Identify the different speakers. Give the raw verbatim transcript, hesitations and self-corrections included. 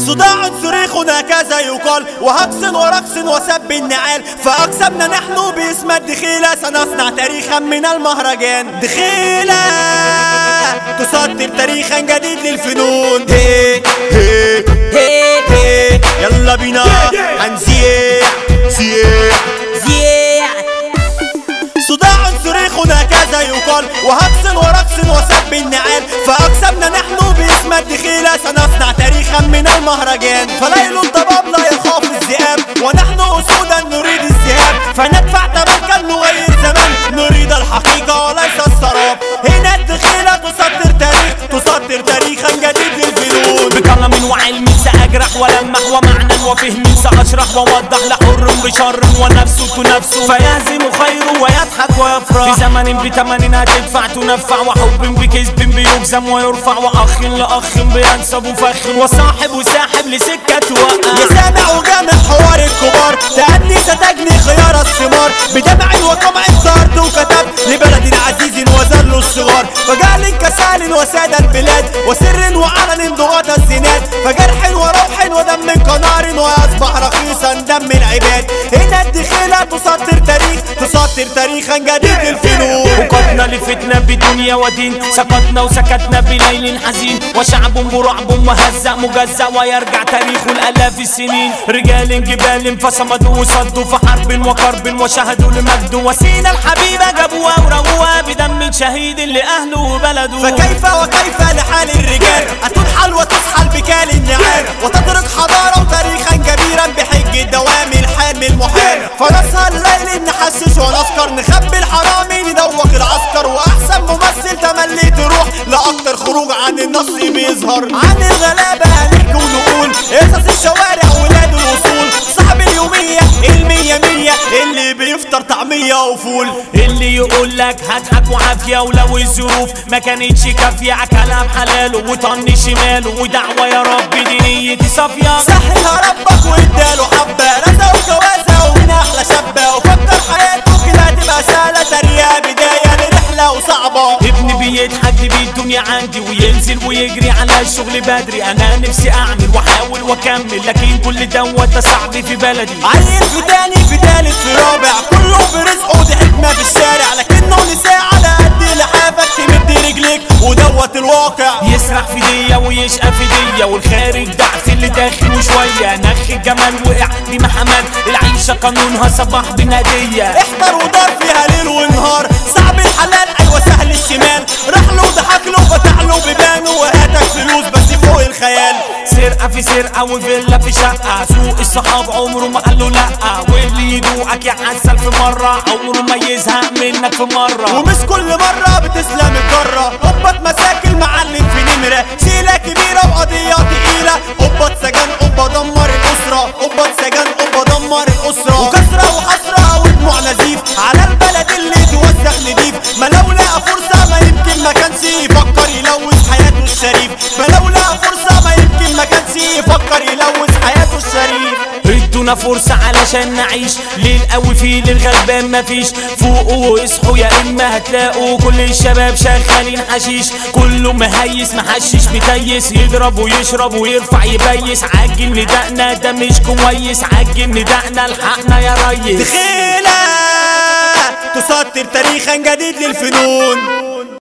Speaker 1: صداع صريخ هكذا يقال، وهقص ورقص وسب النعال، فأقسمنا نحن باسم الدخيلة سنصنع تاريخا من المهرجان. دخيلة تسطر تاريخا جديد للفنون. هي هي هي هي يلا بينا هنزيع زيع زيع. صداع صريخ هكذا يقال، وهقص ورقص وسب النعال، فأقسمنا نحن باسم الدخيلة سنصنع تاريخا من المهرجان. فليل الضباب لا يخاف الذئاب، ونحن أسودا نريد الذهاب، فندفع تمن نغير زمان، نريد الحقيقة وليس السراب. هنا الدخيلة تسطر تاريخ، تسطر تاريخا جديد للفنون.
Speaker 2: بكلام وعلم سأجرح ولمح، ومعنى وفهم سأشرح ووضح، لحر بشر ونفس تنفس، فيهزم خير ويضحك ويفرح. في زمن بتمن هتدفع تنفع، وحب بكذب بيجزم ويرفع، وأخ لأخ بينسب وفخ، وصاحب وساحب لسكة توقع.
Speaker 1: يا سامع وجامع حوار الكبار، تأني ستجني خيار الثمار، بدمع وقمع صارت وكتبت لبلد عزيز وذل الصغار، فجعل كسال وساد البلاد، وسر وعلن ضغط الزناد، فجرح وروح ودم كنار، وأصبح رخيصا دم العباد. هنا الدخيلة تسطر تاريخ، تسطر تاريخا جديد للفنون.
Speaker 2: وقدنا لفتنا بدنيا ودين، سقطنا وسكتنا بليل حزين، وشعب برعب مهزأ مجزأ، ويرجع تاريخ الآلاف السنين. رجال جبال فصمدوا وصدوا في حرب وكرب، وشهدوا لمجد، وسينا الحبيبة جابوها وروها بدم شهيد لأهله وبلده.
Speaker 1: فكيف وكيف لحال الرجال، أتنحل وتسحل بكال النعال، وتترك حضارة وتاريخا كبيرا بحج الدوام الحال المحال. فنسهر الليل نحسس ونسكر، نخبي الحرامي ندوق العسكر، وأحسن ممثل تملي تروح لأكتر خروج عن النص بيظهر. عن الغلابة هنحكي ونقول قصص الشوارع ولاد الوصول، صاحب اليومية المية مية اللي بيفطر طعمية وفول،
Speaker 2: اللي يقول لك هضحك وعافية، ولو الظروف ما كانتش كافية كلام حلاله وطن شماله، ودعوة يا رب دي نيتي صافية.
Speaker 1: سهلها ربك واداله حبة، رزق وجوازة ومن أحلى شابة، وفكر حياته كده هتبقى سهلة، تريقة بداية لرحلة وصعبة.
Speaker 2: ابني بيتحد بالدنيا عندي، وينزل ويجري على الشغل بدري، أنا نفسي أعمل وأحاول وأكمل، لكن كل دوت صعب في بلدي.
Speaker 1: عيل في تاني في تالت في رابع، كله برزقه دي حكمة في الشارع، لكنه نساء على قد لحافك تمد رجليك ودوت الواقع.
Speaker 2: يسرح في دية ويشقى في دية، والخارج ضعف اللي داخل وشوية، نخ الجمال وقع في محمد، العيشة قانونها صباح بنادية.
Speaker 1: احضر ودار فيها ليل ونهار، صعب الحلال ايوه سهل الشمال، راح له وضحك له فتح له بيبانه، وهاتك فلوس بس فوق الخيال.
Speaker 2: سرقة في سرقة وفيلا في شقة، سوق الصحاب عمره ما قال له لأ، واللي يدوقك يعسل في مرة عمره ما يزهق منك في مرة،
Speaker 1: ومش كل مرة بتسلم الجرة. قبة مساكن معلم في نمرة، شيلة كبيرة وقضية تقيلة، قبة سجن قبة دمر الأسرة، قبة سجن قبة دمر الأسرة، وكسرة وحسرة ودموع نزيف على البلد اللي توسخ نضيف. ما لو لقى فرصة ما يمكن ما كانش يفكر يلوث حياته الشريف، ما لو لقى فرصة ما يمكن ما كانش يفكر يلوث حياته الشريف.
Speaker 2: ادونا فرصة علشان نعيش، ليل قوي فيه للغلبان مفيش، فوقوا واصحوا يا اما هتلاقوا كل الشباب شغالين حشيش، كله مهيس محشش متيس، يضرب ويشرب ويرفع يبيس، عجل ندقنا ده مش كويس، عجل ندقنا الحقنا يا ريس.
Speaker 1: دخيلة تسطر تاريخا جديد للفنون.